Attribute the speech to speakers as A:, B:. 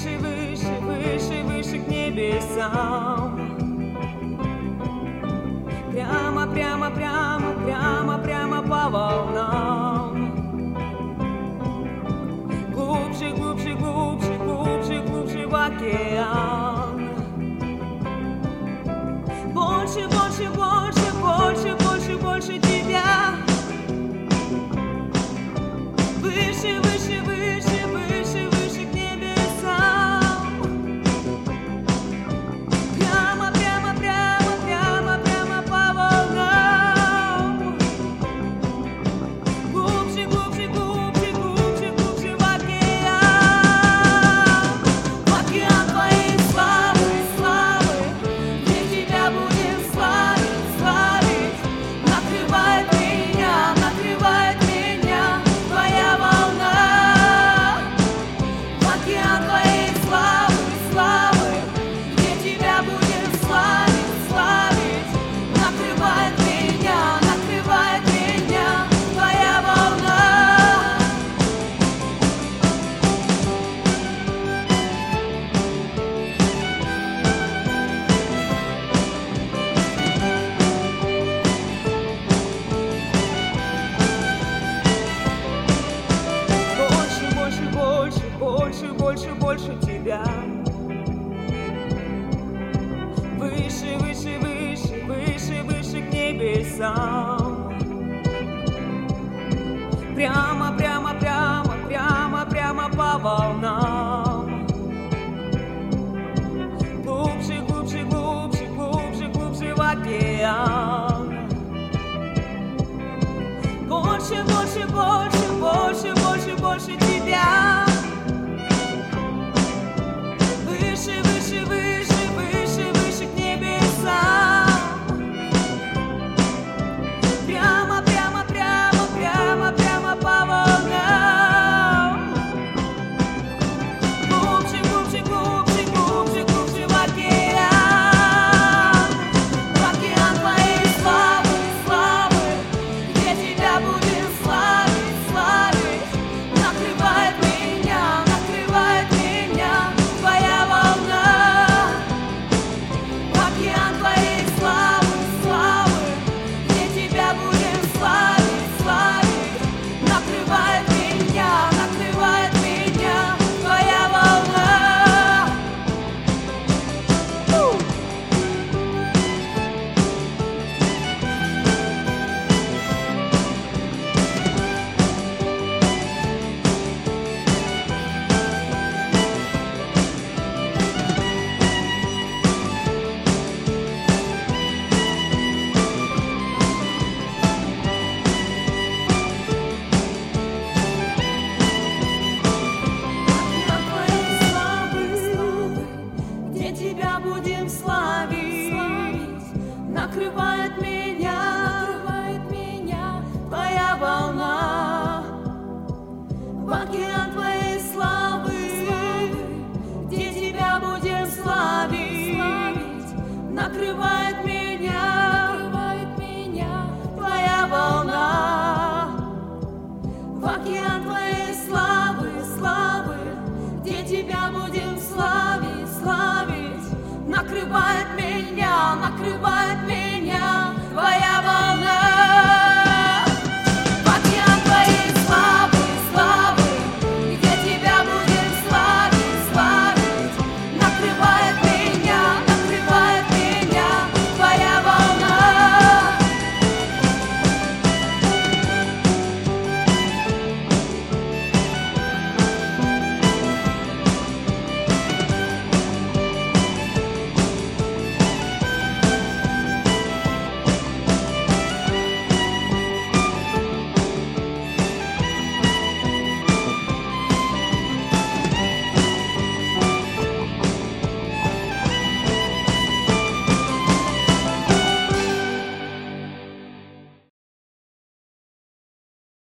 A: выше, выше, выше, выше к небесам. Прямо, прямо, прямо, прямо, прямо по волнам. Глубже, глубже, глубже, глубже, глубже в океан. Больше, больше, больше, больше, больше, больше тебя. Выше, выше, выше, выше, выше к небесам. Прямо, прямо, прямо, прямо, прямо по волнам. Глубже, глубже, глубже, глубже, глубже в океан. В океан твоей славы, славы, где тебя будем славить, славить. Накрывает меня, накрывает меня твоя волна. В океан твоей славы, славы, где тебя будем славить, славить. Накрывает меня твоя волна. Больше, больше, больше, больше, больше, больше тебя. Выше, выше, выше, выше, выше к небесам. Прямо, прямо, прямо, прямо, прямо по волнам. Глубже, глубже, глубже, глубже, глубже в океан. Больше, больше, больше, больше, больше, больше тебя. Выше, выше, выше, выше, выше к небесам. Прямо, прямо, прямо, прямо, прямо по волнам. Глубже, глубже, глубже, глубже, глубже в океан. В океан твоей славы, славы, где тебя будем славить, славить. Накрывает меня твоя волна. В океан твоей славы, славы, где тебя будем славить, славить. Накрывает меня твоя волна. Океан твоей славы, славы, где тебя будем славить. Накрывает меня твоя волна. В океан твоей славы, где тебя будем славить. Накрывает меня твоя волна. В океан твоей славы, славы, где тебя будем славить, славить. Накрывает